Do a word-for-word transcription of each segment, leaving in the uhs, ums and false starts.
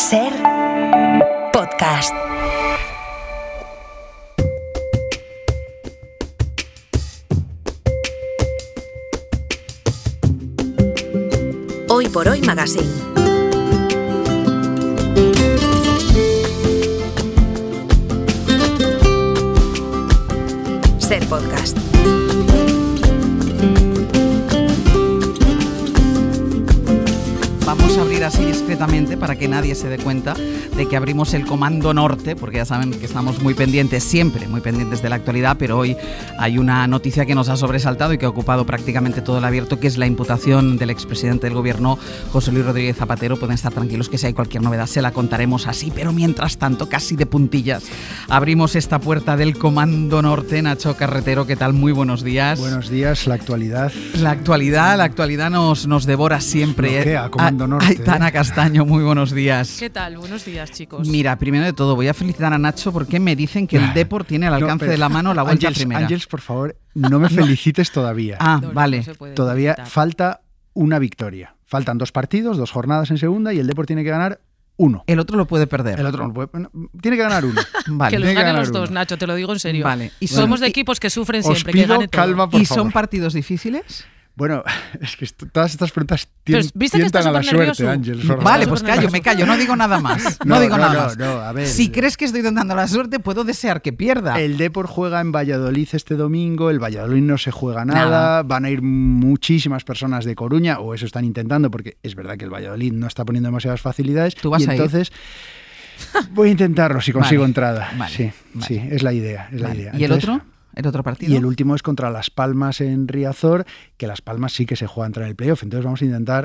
Ser podcast. Hoy por Hoy Magazine. Ser podcast. Vamos a abrir así discretamente para que nadie se dé cuenta de que abrimos el Comando Norte, porque ya saben que estamos muy pendientes, siempre muy pendientes de la actualidad, pero hoy hay una noticia que nos ha sobresaltado y que ha ocupado prácticamente todo el abierto, que es la imputación del expresidente del gobierno, José Luis Rodríguez Zapatero. Pueden estar tranquilos que si hay cualquier novedad se la contaremos así, pero mientras tanto, casi de puntillas, abrimos esta puerta del Comando Norte. Nacho Carretero, ¿qué tal? Muy buenos días. Buenos días, la actualidad. La actualidad, la actualidad nos, nos devora siempre. Bloquea, Comando Norte. Aitana Castaño, muy buenos días. ¿Qué tal? Buenos días, chicos. Mira, primero de todo, voy a felicitar a Nacho porque me dicen que el Depor tiene al alcance no, de la mano la vuelta Ángels, primera. Ángels, por favor, no me felicites todavía. Ah, no, vale. no todavía felicitar. Falta una victoria. Faltan dos partidos, dos jornadas en segunda y el Depor tiene que ganar uno. El otro lo puede perder. El otro no puede, no, tiene que ganar uno. Vale. Que los Tiene que ganen ganar los dos, uno. Nacho, te lo digo en serio. Vale. Y son- somos de y- equipos que sufren Os siempre, que pido gane todo. calma, por ¿Y favor. son partidos difíciles? Bueno, es que esto- todas estas preguntas Pero, tien- ¿viste que tientan estás a la supernervioso? suerte, Ángels. por Vale, favor. pues callo, me callo, no digo nada más. No, No, digo no, nada no, más. no, a ver. Si crees que estoy dando la suerte, puedo desear que pierda. El Depor juega en Valladolid este domingo, el Valladolid no se juega nada, Nada. van a ir muchísimas personas de Coruña, o eso están intentando, porque es verdad que el Valladolid no está poniendo demasiadas facilidades. ¿Tú vas y a ir? entonces voy a intentarlo si consigo Vale, entrada. vale, sí, vale. sí, es la idea, es la Vale. idea. ¿Y el Entonces, otro? ¿El otro partido? Y el último es contra Las Palmas en Riazor, que Las Palmas sí que se juega a entrar en el playoff, entonces vamos a intentar...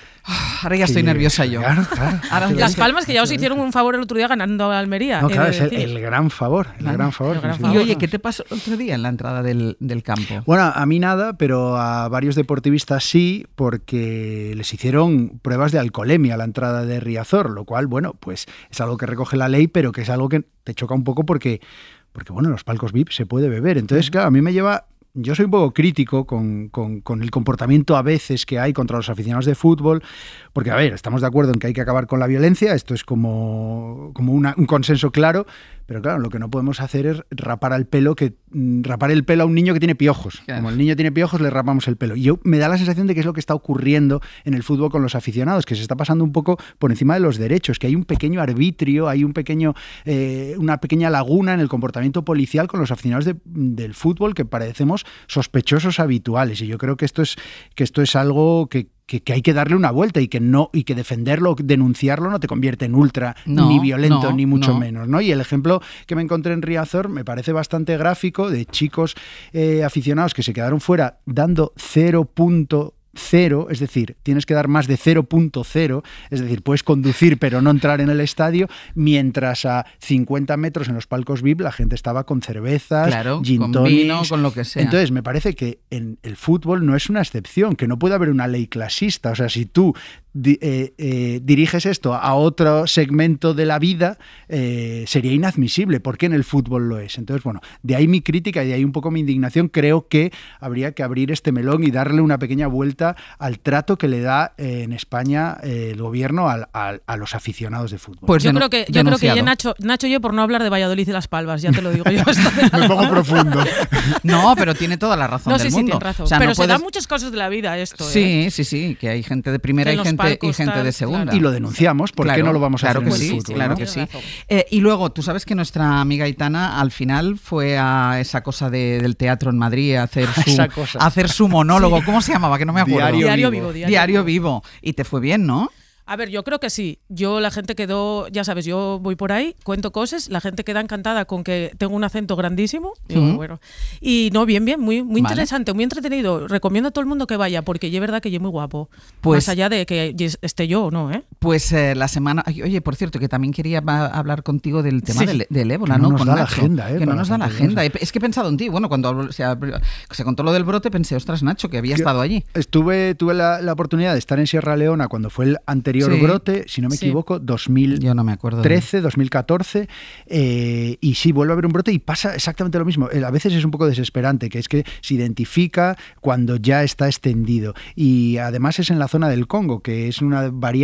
Ahora ya estoy que- nerviosa yo. Claro, claro. Ahora Hazte ya Las estoy- Palmas, que ya os hicieron un favor el otro día ganando a Almería. No, he claro, de es el, decir. el gran favor, el Claro, gran favor. el gran sí, sí. favor. Y oye, ¿qué te pasó el otro día en la entrada del, del campo? Bueno, a mí nada, pero a varios deportivistas sí, porque les hicieron pruebas de alcoholemia a la entrada de Riazor, lo cual, bueno, pues es algo que recoge la ley, pero que es algo que te choca un poco porque, porque bueno, en los palcos V I P se puede beber. Entonces, claro, a mí me lleva... Yo soy un poco crítico con, con, con el comportamiento a veces que hay contra los aficionados de fútbol, porque, a ver, estamos de acuerdo en que hay que acabar con la violencia, esto es como, como una, un consenso claro, pero claro, lo que no podemos hacer es rapar al pelo que mm, rapar el pelo a un niño que tiene piojos. Claro. Como el niño tiene piojos, le rapamos el pelo. Y yo me da la sensación de que es lo que está ocurriendo en el fútbol con los aficionados, que se está pasando un poco por encima de los derechos, que hay un pequeño arbitrio, hay un pequeño, eh, una pequeña laguna en el comportamiento policial con los aficionados de- del fútbol que parecemos sospechosos habituales. Y yo creo que esto es, que esto es algo que Que, que hay que darle una vuelta y que no y que defenderlo, denunciarlo no te convierte en ultra, No, ni violento, no, ni mucho no. menos, ¿no? Y el ejemplo que me encontré en Riazor me parece bastante gráfico, de chicos eh, aficionados que se quedaron fuera dando cero punto cero, es decir, tienes que dar más de cero punto cero, es decir, puedes conducir pero no entrar en el estadio, mientras a cincuenta metros en los palcos V I P la gente estaba con cervezas, Claro, gin con tonics. vino, con lo que sea. Entonces, me parece que en el fútbol no es una excepción, que no puede haber una ley clasista. O sea, si tú di- eh, eh, diriges esto a otro segmento de la vida, eh, sería inadmisible. ¿Por qué en el fútbol lo es? Entonces, bueno, de ahí mi crítica y de ahí un poco mi indignación. Creo que habría que abrir este melón y darle una pequeña vuelta al trato que le da eh, en España eh, el gobierno al- al- a los aficionados de fútbol. Pues Yo denu- creo que, yo creo que denunciado. ya Nacho, Nacho y yo por no hablar de Valladolid y Las Palmas, ya te lo digo yo. Me pongo profundo. No, pero tiene toda la razón No, del sí, sí, mundo. tienes razón. O sea, pero no se puedes- dan muchas cosas de la vida esto, ¿eh? Sí, sí, sí, que hay gente de primera Que y en los gente, y palcos gente de tal, segunda. claro. Y lo denunciamos, ¿por Claro, qué no lo vamos a claro hacer que en el sí, fútbol? claro ¿no? que sí. Tienes razón. Eh, y luego, tú sabes que nuestra amiga Aitana al final fue a esa cosa de- del teatro en Madrid a hacer su, Esa cosa. a hacer su monólogo. ¿Cómo se llamaba? Que no me acuerdo. Diario Diario vivo. vivo, diario, Diario vivo. Y te fue bien, ¿no? A ver, yo creo que sí. Yo, la gente quedó, ya sabes, yo voy por ahí, cuento cosas, la gente queda encantada con que tengo un acento grandísimo. Digo, Ujú. bueno. Y no, bien, bien, muy, muy Vale. interesante, muy entretenido. Recomiendo a todo el mundo que vaya, porque es verdad que yo muy guapo. Pues- Más allá de que yes- esté yo o no, ¿eh? Pues eh, la semana... ay, Oye, por cierto, que también quería va- hablar contigo del tema Sí. del, del ébola, Que no ¿no? nos Con da la Nacho. agenda, ¿eh? Que no para nos da la gente agenda. curiosa. Es que he pensado en ti. Bueno, cuando hablo- se, ab- se contó lo del brote, pensé, ostras, Nacho, que había Yo estado allí. Estuve, tuve la, la oportunidad de estar en Sierra Leona cuando fue el anterior Sí. brote, si no me Sí. equivoco, dos mil Yo no me acuerdo. de- trece, dos mil catorce, eh, y sí, vuelve a haber un brote y pasa exactamente lo mismo. Eh, A veces es un poco desesperante, que es que se identifica cuando ya está extendido. Y además es en la zona del Congo, que es una variante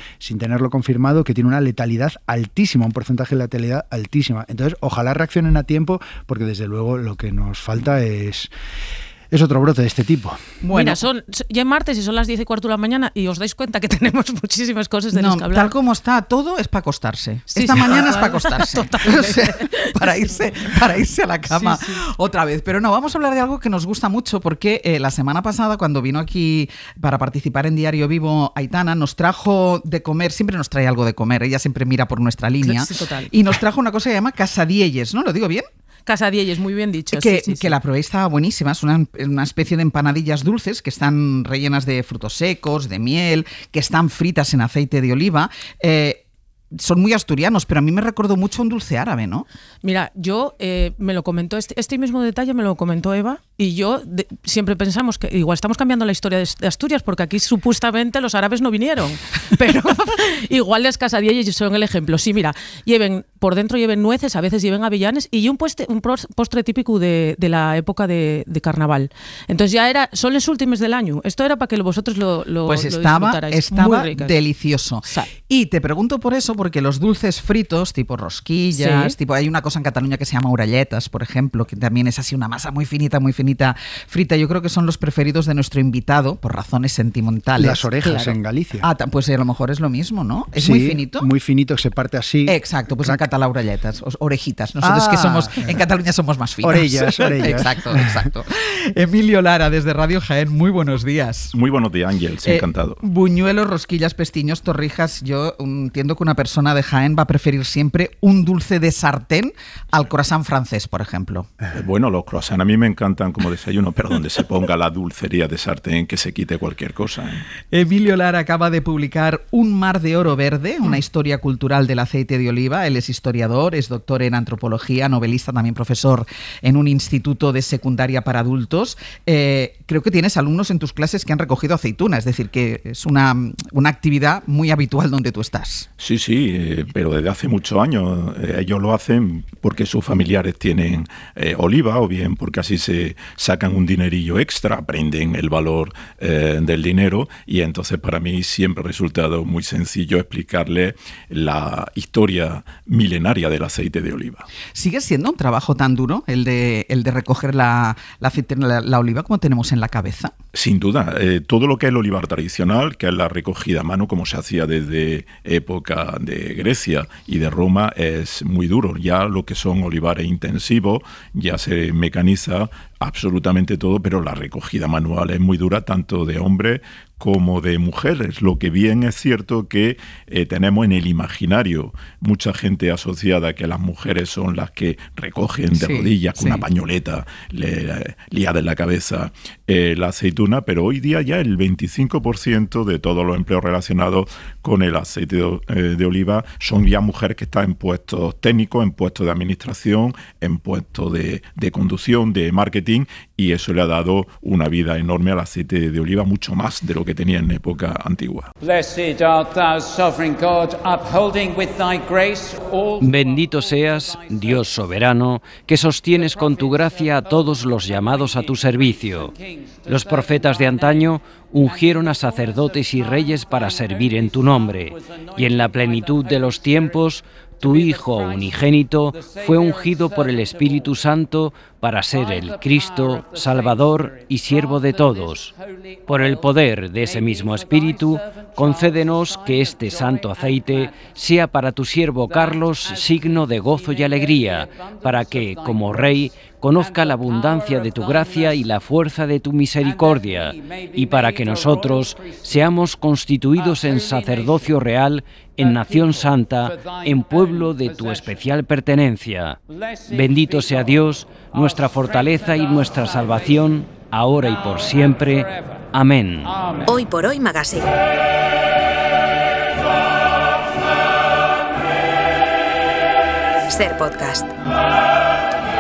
sin tenerlo confirmado, que tiene una letalidad altísima, un porcentaje de letalidad altísima. Entonces, ojalá reaccionen a tiempo, porque desde luego lo que nos falta es... Es otro brote de este tipo. Bueno, mira, son, ya es martes y son las diez y cuarto de la mañana y os dais cuenta que tenemos muchísimas cosas de las no, que hablar. Tal como está todo es para acostarse. Sí, Esta sí, mañana total, es para acostarse. O sea, para, irse, para irse a la cama sí, sí. otra vez. Pero no, vamos a hablar de algo que nos gusta mucho porque eh, la semana pasada cuando vino aquí para participar en Diario Vivo Aitana nos trajo de comer, siempre nos trae algo de comer, ella siempre mira por nuestra línea sí, total. y nos trajo una cosa que se llama Casadielles, ¿no? ¿Lo digo bien? Casadielles, muy bien dicho. Que, sí, sí, que sí. la probé, estaba buenísima. Es una, una especie de empanadillas dulces que están rellenas de frutos secos, de miel, que están fritas en aceite de oliva. Eh, son muy asturianos, pero a mí me recordó mucho un dulce árabe, ¿no? Mira, yo eh, me lo comentó, este, este mismo detalle me lo comentó Eva, y yo de, siempre pensamos que igual estamos cambiando la historia de, de Asturias, porque aquí supuestamente los árabes no vinieron, pero igual las Casadielles son el ejemplo. Sí, mira, lleven por dentro lleven nueces, a veces lleven avellanes, y un, pueste, un postre típico de, de la época de, de carnaval. Entonces ya era, son los últimos del año. Esto era para que vosotros lo, lo, pues lo estaba, disfrutarais. estaba Muy delicioso. Sal. Y te pregunto por eso, porque los dulces fritos, tipo rosquillas, sí. tipo hay una cosa en Cataluña que se llama orelletas, por ejemplo, que también es así una masa muy finita, muy finita, frita. Yo creo que son los preferidos de nuestro invitado, por razones sentimentales. Las orejas claro. en Galicia. Ah, pues a lo mejor es lo mismo, ¿no? ¿Es sí, muy finito? Muy finito, que se parte así. Exacto, pues Crack. En catalán orelletas, orejitas. Nosotros ah, que somos, en Cataluña somos más finos. Orellas, orellas. Exacto, exacto. Emilio Lara, desde Radio Jaén, muy buenos días. Muy buenos días, Ángel, eh, encantado. Buñuelos, rosquillas, pestiños, torrijas. Yo entiendo que una persona de Jaén va a preferir siempre un dulce de sartén al croissant francés, por ejemplo. Eh, bueno, los croissants a mí me encantan como desayuno, pero donde se ponga la dulcería de sartén, que se quite cualquier cosa. ¿eh? Emilio Lara acaba de publicar Un mar de oro verde, una historia cultural del aceite de oliva. Él es historiador, es doctor en antropología, novelista, también profesor en un instituto de secundaria para adultos. Eh, creo que tienes alumnos en tus clases que han recogido aceituna, es decir, que es una, una actividad muy habitual donde tú estás. Sí, sí, eh, pero desde hace muchos años eh, ellos lo hacen porque sus familiares tienen eh, oliva o bien porque así se sacan un dinerillo extra, aprenden el valor eh, del dinero y entonces para mí siempre ha resultado muy sencillo explicarle la historia milenaria del aceite de oliva. ¿Sigue siendo un trabajo tan duro el de, el de recoger la, la, aceite, la, la oliva como tenemos en la cabeza? Sin duda, eh, todo lo que es el olivar tradicional, que es la recogida a mano como se hacía desde época de Grecia y de Roma, es muy duro. Ya lo que son olivares intensivos ya se mecaniza absolutamente todo, pero la recogida manual es muy dura tanto de hombres como de mujeres. Lo que bien es cierto que eh, tenemos en el imaginario mucha gente asociada que las mujeres son las que recogen de sí, rodillas con sí. una pañoleta le, liada en la cabeza eh, la aceituna, pero hoy día ya el veinticinco por ciento de todos los empleos relacionados con el aceite de, eh, de oliva son ya mujeres que están en puestos técnicos, en puestos de administración, en puestos de, de conducción, de marketing, y eso le ha dado una vida enorme al aceite de oliva, mucho más de lo que tenía en época antigua. Bendito seas, Dios soberano, que sostienes con tu gracia a todos los llamados a tu servicio. Los profetas de antaño ungieron a sacerdotes y reyes para servir en tu nombre, y en la plenitud de los tiempos tu Hijo unigénito fue ungido por el Espíritu Santo para ser el Cristo, Salvador y siervo de todos. Por el poder de ese mismo Espíritu, concédenos que este santo aceite sea para tu siervo Carlos signo de gozo y alegría, para que, como Rey, conozca la abundancia de tu gracia y la fuerza de tu misericordia, y para que nosotros seamos constituidos en sacerdocio real, en nación santa, en pueblo de tu especial pertenencia. Bendito sea Dios, nuestra fortaleza y nuestra salvación, ahora y por siempre. Amén. Hoy por Hoy Magazine. Ser podcast.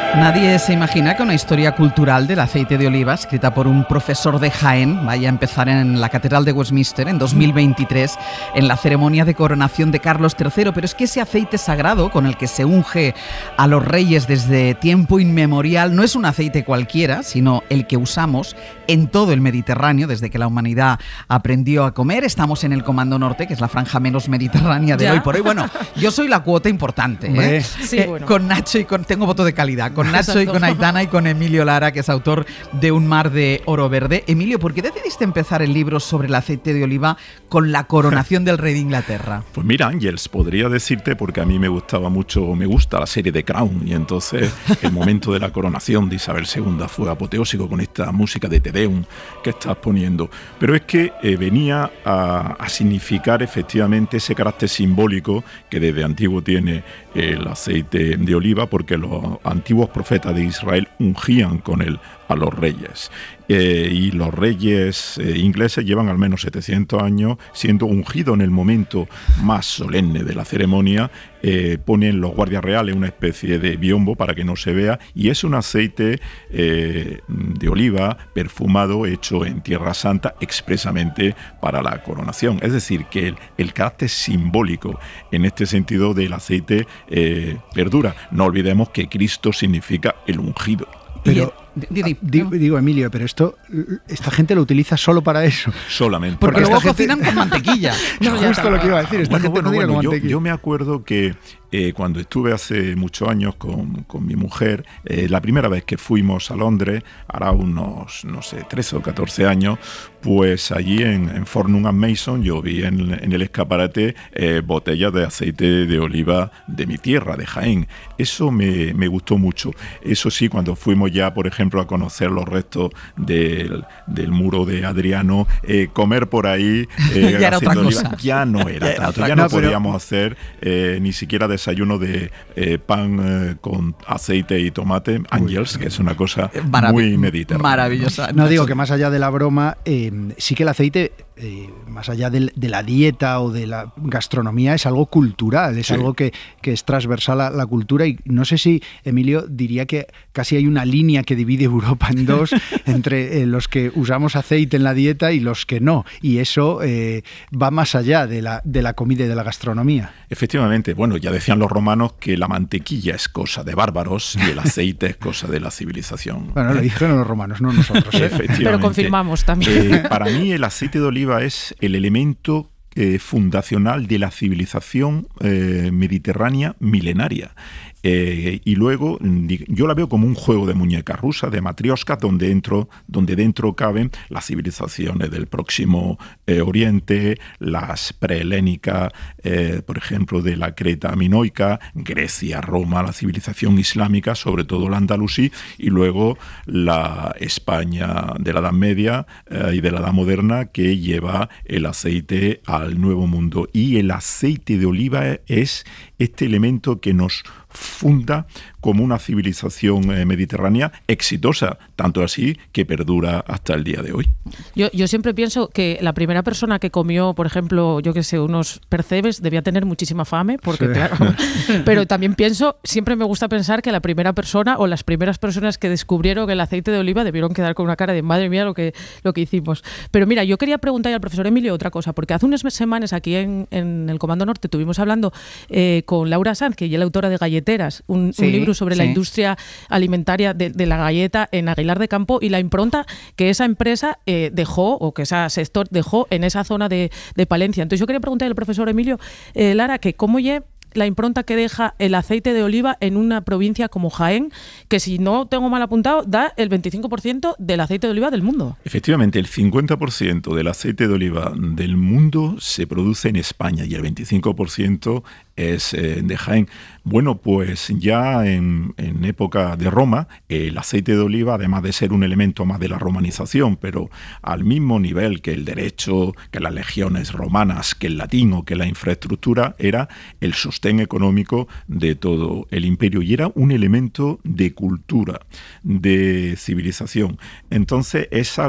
Nadie se imagina que una historia cultural del aceite de oliva, escrita por un profesor de Jaén, vaya a empezar en la Catedral de Westminster en dos mil veintitrés, en la ceremonia de coronación de Carlos tercero. Pero es que ese aceite sagrado con el que se unge a los reyes desde tiempo inmemorial no es un aceite cualquiera, sino el que usamos en todo el Mediterráneo desde que la humanidad aprendió a comer. Estamos en el Comando Norte, que es la franja menos mediterránea de ¿Ya? hoy por hoy. Bueno, yo soy la cuota importante, ¿eh? Sí, eh, bueno. Con Nacho y con... Tengo voto de calidad. Con Nacho Exacto. y con Aitana y con Emilio Lara, que es autor de Un mar de oro verde. Emilio, ¿por qué decidiste empezar el libro sobre el aceite de oliva con la coronación del rey de Inglaterra? Pues mira, Ángeles, podría decirte porque a mí me gustaba mucho, me gusta la serie de Crown, y entonces el momento de la coronación de Isabel segunda fue apoteósico con esta música de Te Deum que estás poniendo. Pero es que eh, venía a, a significar efectivamente ese carácter simbólico que desde antiguo tiene el aceite de oliva, porque los antiguos profetas de Israel ungían con él a los reyes. Eh, y los reyes eh, ingleses llevan al menos setecientos años siendo ungidos en el momento más solemne de la ceremonia. Eh, ponen los guardias reales una especie de biombo para que no se vea, y es un aceite eh, de oliva perfumado hecho en Tierra Santa expresamente para la coronación. Es decir, que el, el carácter simbólico en este sentido del aceite eh, perdura. No olvidemos que Cristo significa el ungido. Pero digo, digo, Emilio, pero esto esta gente lo utiliza solo para eso. Solamente. Porque, Porque luego gente... cocinan con mantequilla. No, justo está. Lo que iba a decir. Esta bueno, gente bueno, bueno, bueno, con yo, mantequilla. yo me acuerdo que eh, cuando estuve hace muchos años con, con mi mujer, eh, la primera vez que fuimos a Londres, hará unos, no sé, trece o catorce años, pues allí en, en Fortnum and Mason yo vi en, en el escaparate eh, botellas de aceite de oliva de mi tierra, de Jaén. Eso me, me gustó mucho. Eso sí, cuando fuimos ya, por ejemplo, a conocer los restos del, del muro de Adriano, eh, comer por ahí eh, ya era otra oliva, cosa. Ya no era ya tanto, era ya no no, pero... podíamos hacer eh, ni siquiera desayuno de eh, pan eh, con aceite y tomate, Ángeles, que es una cosa Marav- muy mediterránea. Maravillosa. No, digo que más allá de la broma, eh, sí que el aceite, eh, más allá de, de la dieta o de la gastronomía, es algo cultural, es sí. algo que, que es transversal a la cultura, y no sé si, Emilio, diría que casi hay una línea que divide Europa en dos, entre eh, los que usamos aceite en la dieta y los que no, y eso eh, va más allá de la, de la comida y de la gastronomía. Efectivamente, bueno, ya decían los romanos que la mantequilla es cosa de bárbaros y el aceite es cosa de la civilización. Bueno, lo dijeron los romanos, no nosotros. ¿eh? Efectivamente. Pero confirmamos también. Eh, para mí el aceite de oliva es el elemento eh, fundacional de la civilización eh, mediterránea milenaria. Eh, y luego yo la veo como un juego de muñecas rusas, de matrioscas, donde dentro, donde dentro caben las civilizaciones del próximo eh, Oriente, las prehelénicas, eh, por ejemplo, de la Creta minoica, Grecia, Roma, la civilización islámica, sobre todo la andalusí, y luego la España de la Edad Media eh, y de la Edad Moderna, que lleva el aceite al Nuevo Mundo. Y el aceite de oliva es este elemento que nos funda como una civilización eh, mediterránea exitosa, tanto así que perdura hasta el día de hoy. Yo, yo siempre pienso que la primera persona que comió, por ejemplo, yo que sé, unos percebes, debía tener muchísima fame, porque sí. claro, pero también pienso, siempre me gusta pensar que la primera persona o las primeras personas que descubrieron el aceite de oliva debieron quedar con una cara de madre mía lo que, lo que hicimos. Pero mira, yo quería preguntarle al profesor Emilio otra cosa, porque hace unas semanas aquí en, en el Comando Norte estuvimos hablando eh, con Laura Sanz, que ella es la autora de Galleteras, un, sí, un libro sobre sí. la industria alimentaria de, de la galleta en Aguilar de Campo, y la impronta que esa empresa eh, dejó, o que ese sector dejó en esa zona de, de Palencia. Entonces yo quería preguntarle al profesor Emilio eh, Lara, que cómo lle la impronta que deja el aceite de oliva en una provincia como Jaén, que si no tengo mal apuntado, da el veinticinco por ciento del aceite de oliva del mundo. Efectivamente, el cincuenta por ciento del aceite de oliva del mundo se produce en España y el veinticinco por ciento es eh, de Jaén. Bueno, pues ya en, en época de Roma, el aceite de oliva, además de ser un elemento más de la romanización, pero al mismo nivel que el derecho, que las legiones romanas, que el latín o que la infraestructura, era el sostén económico de todo el imperio y era un elemento de cultura, de civilización. Entonces es algo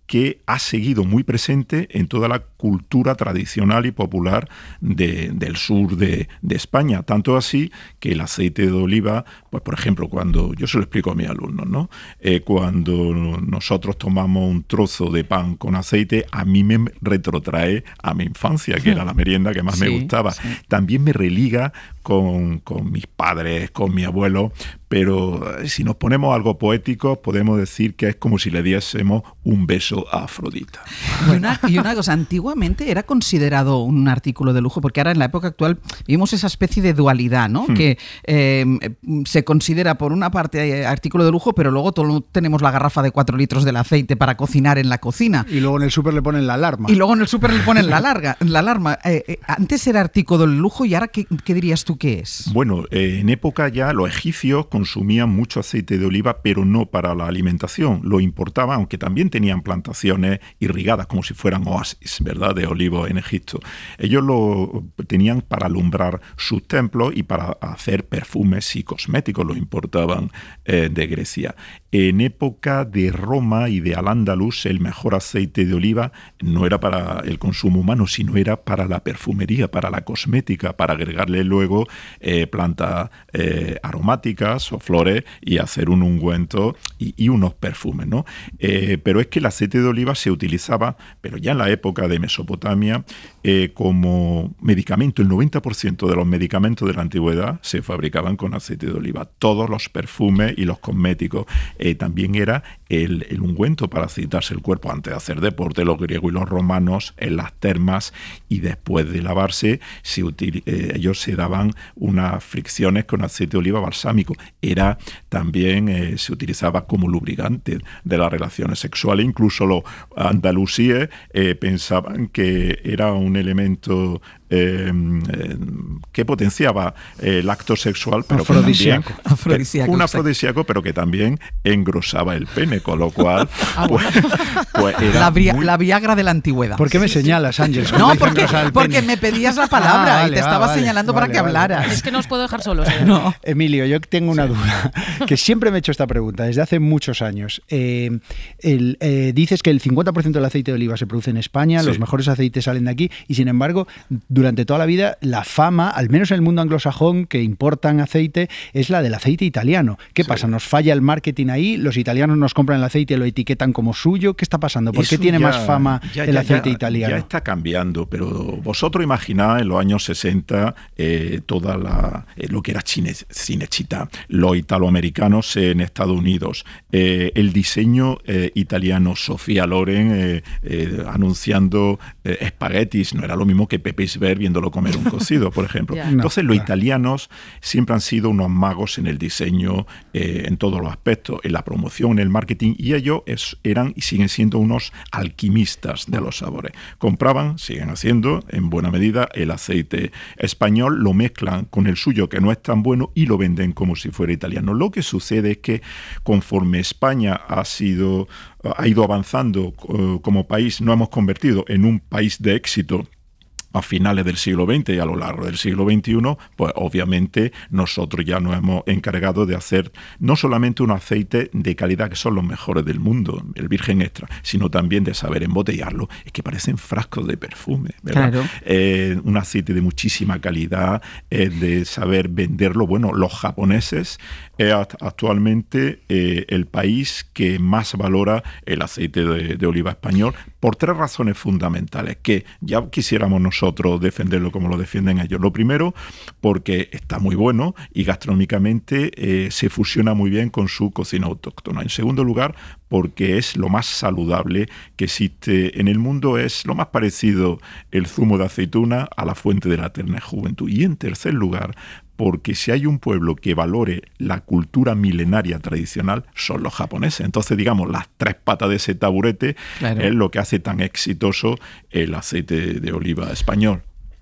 que ha seguido muy presente en toda la cultura tradicional y popular de, del sur de, de España. Tanto así que el aceite de oliva, pues por ejemplo, cuando yo se lo explico a mis alumnos, ¿no? Eh, cuando nosotros tomamos un trozo de pan con aceite, a mí me retrotrae a mi infancia, que era la merienda que más sí, me gustaba. Sí. También me religa con, con mis padres, con mi abuelo, pero si nos ponemos algo poético, podemos decir que es como si le diésemos un beso a Afrodita. Y una, y una cosa, antiguamente era considerado un artículo de lujo, porque ahora en la época actual vivimos esa especie de dualidad, ¿no? Hmm. Que eh, se considera por una parte artículo de lujo, pero luego todo, tenemos la garrafa de cuatro litros del aceite para cocinar en la cocina. Y luego en el súper le ponen la alarma. Y luego en el súper le ponen la, larga, la alarma. Eh, eh, antes era artículo del lujo y ahora, ¿qué, qué dirías tú que es? Bueno, eh, en época ya los egipcios consumían mucho aceite de oliva, pero no para la alimentación. Lo importaban, aunque también tenían plantaciones irrigadas, como si fueran oasis, ¿verdad?, de olivos en Egipto. Ellos lo tenían para alumbrar sus templos y para hacer perfumes y cosméticos, los importaban eh, de Grecia. En época de Roma y de Al-Ándalus, el mejor aceite de oliva no era para el consumo humano, sino era para la perfumería, para la cosmética, para agregarle luego eh, plantas eh, aromáticas o flores y hacer un ungüento y, y unos perfumes, ¿no? Eh, pero es que el aceite de oliva se utilizaba, pero ya en la época de Mesopotamia, eh, como medicamento. El noventa por ciento de los medicamentos de la antigüedad se fabricaban con aceite de oliva. Todos los perfumes y los cosméticos. Eh, también era el, el ungüento para aceitarse el cuerpo antes de hacer deporte, los griegos y los romanos en las termas, y después de lavarse se util, eh, ellos se daban unas fricciones con aceite de oliva balsámico. Era también eh, se utilizaba como lubricante de las relaciones sexuales. Incluso los andalusíes eh, pensaban que era un elemento Eh, eh, que potenciaba eh, el acto sexual, pero afrodisíaco. Que también, afrodisíaco, un afrodisíaco, pero que también engrosaba el pene, con lo cual ah, pues, pues era la, bria, muy... la Viagra de la antigüedad. ¿Por qué me señalas, Ángel? No, porque, porque me pedías la palabra ah, vale, y te estaba vale, señalando vale, para que vale, hablaras. Es que no os puedo dejar solos. ¿eh? No. Emilio, yo tengo una sí. duda, que siempre me he hecho esta pregunta desde hace muchos años. Eh, el, eh, dices que el cincuenta por ciento del aceite de oliva se produce en España, sí. los mejores aceites salen de aquí, y sin embargo, durante toda la vida, la fama, al menos en el mundo anglosajón, que importan aceite, es la del aceite italiano. ¿Qué sí. pasa? ¿Nos falla el marketing ahí? ¿Los italianos nos compran el aceite y lo etiquetan como suyo? ¿Qué está pasando? ¿Por Eso qué tiene ya, más fama ya, el ya, aceite ya, italiano? Ya está cambiando, pero vosotros imagináis en los años sesenta eh, toda la eh, lo que era Cine, Cinecittà, los italoamericanos en Estados Unidos, eh, el diseño eh, italiano, Sofía Loren eh, eh, anunciando eh, espaguetis, no era lo mismo que Pepe Isbert viéndolo comer un cocido, por ejemplo. Yeah. Entonces los italianos siempre han sido unos magos en el diseño, eh, en todos los aspectos, en la promoción, en el marketing, y ellos es, eran y siguen siendo unos alquimistas de los sabores. Compraban, siguen haciendo en buena medida, el aceite español, lo mezclan con el suyo, que no es tan bueno, y lo venden como si fuera italiano. Lo que sucede es que conforme España ha sido, ha ido avanzando uh, como país, nos hemos convertido en un país de éxito a finales del siglo veinte y a lo largo del siglo veintiuno, pues obviamente nosotros ya nos hemos encargado de hacer no solamente un aceite de calidad, que son los mejores del mundo, el virgen extra, sino también de saber embotellarlo. Es que parecen frascos de perfume, ¿verdad? Claro. Eh, un aceite de muchísima calidad, eh, de saber venderlo. Bueno, los japoneses es actualmente eh, el país que más valora el aceite de, de oliva español, por tres razones fundamentales, que ya quisiéramos nosotros defenderlo como lo defienden ellos. Lo primero, porque está muy bueno y gastronómicamente eh, se fusiona muy bien con su cocina autóctona. En segundo lugar, porque es lo más saludable que existe en el mundo, es lo más parecido el zumo de aceituna a la fuente de la eterna juventud. Y en tercer lugar, porque si hay un pueblo que valore la cultura milenaria tradicional, son los japoneses. Entonces, digamos, las tres patas de ese taburete claro. es lo que hace tan exitoso el aceite de oliva español.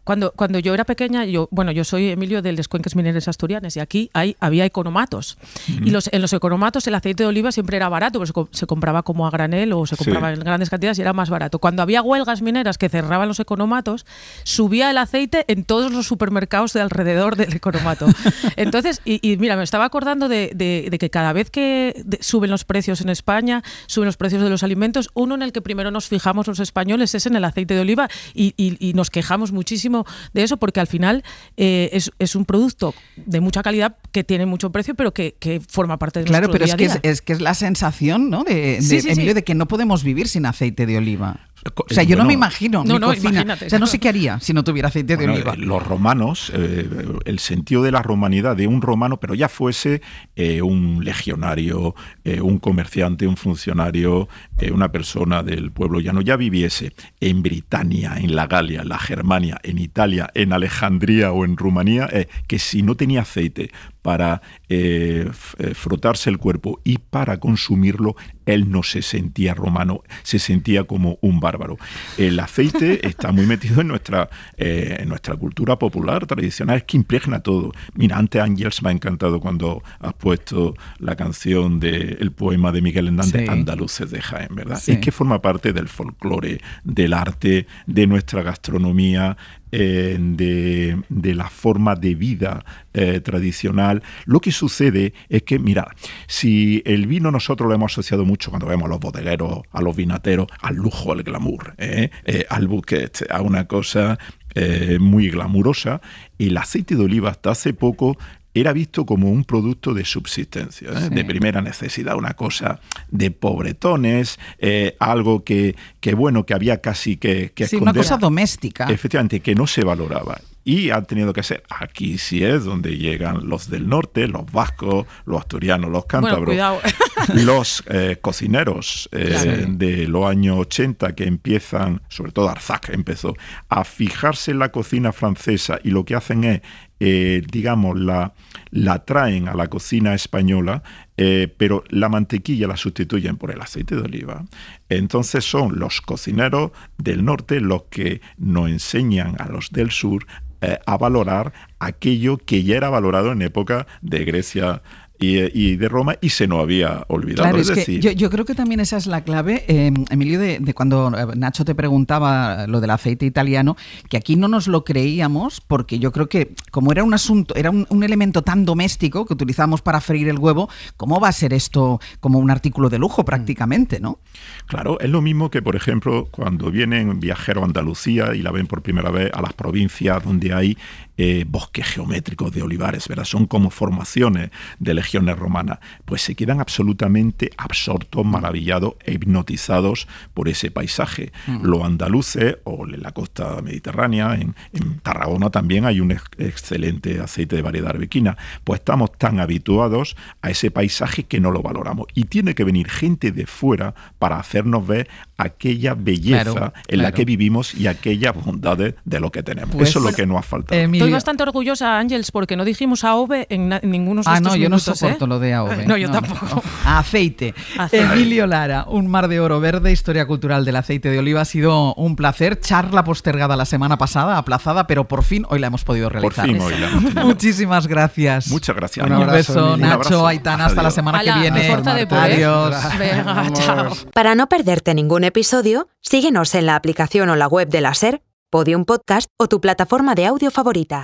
cuando, cuando yo era pequeña, yo, bueno, yo soy Emilio del Les Cuenques Mineres Asturianes y aquí hay, había economatos. Uh-huh. Y los, en los economatos el aceite de oliva siempre era barato, pues se, se compraba como a granel o se compraba sí. en grandes cantidades y era más barato. Cuando había huelgas mineras que cerraban los economatos, subía el aceite en todos los supermercados de alrededor del economato. Entonces, y, y mira, me estaba acordando de, de, de que cada vez que de, suben los precios en España, suben los precios de los alimentos, uno en el que primero nos fijamos los españoles es en el aceite de oliva y, y, y nos quejamos muchísimo de eso porque al final eh, es, es un producto de mucha calidad que tiene mucho precio pero que, que forma parte de claro, nuestro día a día. Claro, pero es que es, es que es la sensación, ¿no? de, de sí, sí, Emilio, sí. de que no podemos vivir sin aceite de oliva. O sea, yo bueno, no me imagino no, mi no, cocina. Imagínate. O sea, no sé qué haría si no tuviera aceite bueno, de oliva. Los romanos, eh, el sentido de la romanidad de un romano, pero ya fuese eh, un legionario, eh, un comerciante, un funcionario, eh, una persona del pueblo llano, ya viviese en Britania, en la Galia, en la Germania, en Italia, en Alejandría o en Rumanía, eh, que si no tenía aceite para eh, frotarse el cuerpo y para consumirlo, él no se sentía romano, se sentía como un bárbaro. El aceite está muy metido en nuestra, eh, en nuestra cultura popular, tradicional, es que impregna todo. Mira, antes Ángels me ha encantado cuando has puesto la canción del poema de Miguel Hernández, sí. Andaluces de Jaén, ¿verdad? Sí. Es que forma parte del folclore, del arte, de nuestra gastronomía, Eh, de, de la forma de vida eh, tradicional. Lo que sucede es que, mira, si el vino nosotros lo hemos asociado mucho cuando vemos a los bodegueros, a los vinateros, al lujo, al glamour, ¿eh? Eh, al buquet, a una cosa eh, muy glamurosa, el aceite de oliva hasta hace poco era visto como un producto de subsistencia, ¿eh? Sí. de primera necesidad, una cosa de pobretones, eh, algo que, que, bueno, que había casi que, que sí, esconder. Una cosa doméstica. Efectivamente, que no se valoraba. Y han tenido que ser, aquí sí es donde llegan los del norte, los vascos, los asturianos, los cántabros, bueno, los eh, cocineros eh, claro. de los años ochenta que empiezan, sobre todo Arzac empezó, a fijarse en la cocina francesa y lo que hacen es, eh, digamos, la, la traen a la cocina española, eh, pero la mantequilla la sustituyen por el aceite de oliva. Entonces son los cocineros del norte los que nos enseñan a los del sur eh, a valorar aquello que ya era valorado en época de Grecia y, y de Roma y se nos había olvidado. Claro, es es decir, que yo, yo creo que también esa es la clave, eh, Emilio, de, de cuando Nacho te preguntaba lo del aceite italiano, que aquí no nos lo creíamos porque yo creo que como era un asunto, era un, un elemento tan doméstico que utilizamos para freír el huevo, ¿cómo va a ser esto como un artículo de lujo prácticamente, no? Claro, es lo mismo que, por ejemplo, cuando vienen viajeros a Andalucía y la ven por primera vez a las provincias donde hay eh, bosques geométricos de olivares, ¿verdad? Son como formaciones de legiones romanas. Pues se quedan absolutamente absortos, maravillados e hipnotizados por ese paisaje. Mm. Los andaluces, o en la costa mediterránea, en, en Tarragona también hay un ex- excelente aceite de variedad arbequina. Pues estamos tan habituados a ese paisaje que no lo valoramos. Y tiene que venir gente de fuera para hacernos ver aquella belleza claro, en claro. la que vivimos y aquellas bondades de lo que tenemos. Pues, Eso es lo que nos ha faltado. Emilio. Estoy bastante orgullosa, Ángels, porque no dijimos A O V en, na- en ninguno de ah, estos no, yo minutos, no soporto ¿eh? lo de A O V. No, yo no, tampoco. No, no. Aceite. Aceite. Emilio Lara, un mar de oro verde, historia cultural del aceite de oliva. Ha sido un placer. Charla postergada la semana pasada, aplazada, pero por fin hoy la hemos podido realizar. Por fin hoy la hemos tenido. Muchísimas gracias. Muchas gracias. Un, un beso, Nacho, abrazo. Aitana, hasta Adiós. La semana Ala, que viene. Adiós. Venga, chao. Para no perderte ningún episodio, síguenos en la aplicación o la web de la SER, Podium Podcast o tu plataforma de audio favorita.